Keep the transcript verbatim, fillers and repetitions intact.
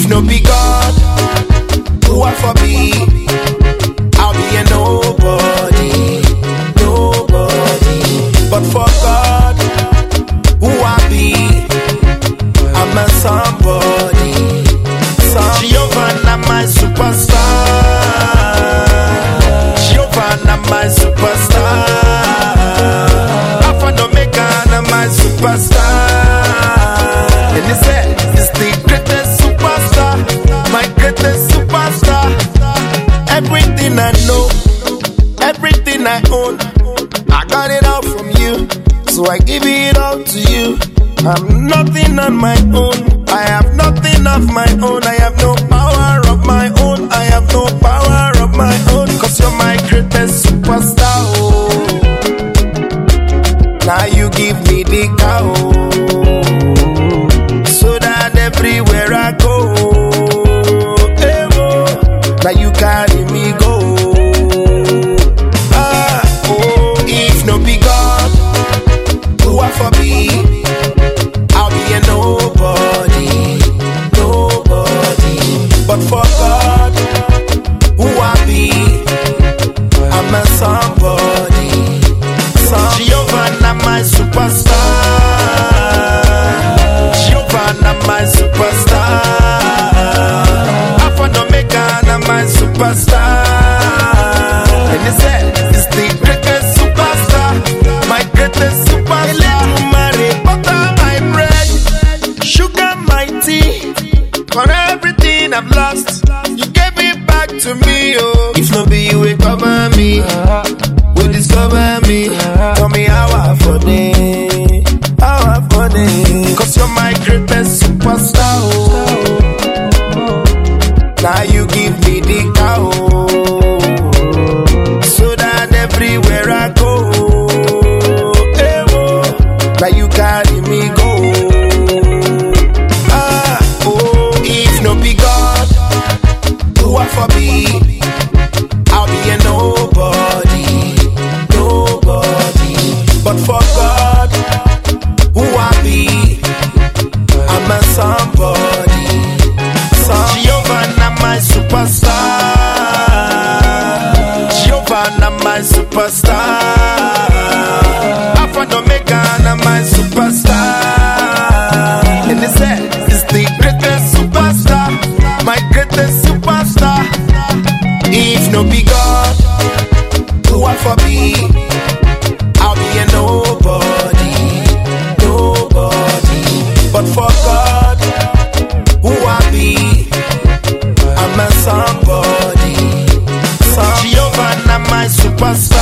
no be God, who I for be? I'll be a nobody, nobody. But for God, who I be? I'm a somebody. Some Giovanna, my superstar. Giovanna, my superstar. Alpha and Omega, my superstar. And he said, it's the greatest superstar, my greatest superstar. Everything I know, everything I own, I got it all from you, so I give it all to you. I'm nothing on my own, I have nothing of my own, I have no power of my own, I have no power of my own, cause you're my greatest superstar. Oh. Now you give me the cow, so that everywhere I go, hey, oh, now you carry me go. Ah, oh, if no be God, who I for be? I'll be a nobody, nobody. But for God, who I be? I'm a somebody. Some Giovanna, my superstar. Giovanna, my superstar. Alpha and Omega, my superstar. And he said, it's the greatest superstar, my greatest superstar. Mary, butter my bread, sugar my tea. For everything I've lost, you gave it back to me, oh. If no be you, will cover me, will discover me. Tell me how I for day, how I for day. Cause you're my greatest superstar, oh. Now you give me the cow, so that everywhere I go, hey, oh, now you carry me go. Ah, oh, if no be God, who I for be? I'll be a nobody, nobody. But for God, who I be? I'm a somebody. Some Giovanna, my superstar. Giovanna, my superstar. Alpha and Omega, my superstar. And he said, it's the greatest superstar, my greatest superstar. If no be God, who I for be? I'll be a nobody, nobody. But for God, who I be? I'm a somebody. Some Giovanna, my superstar.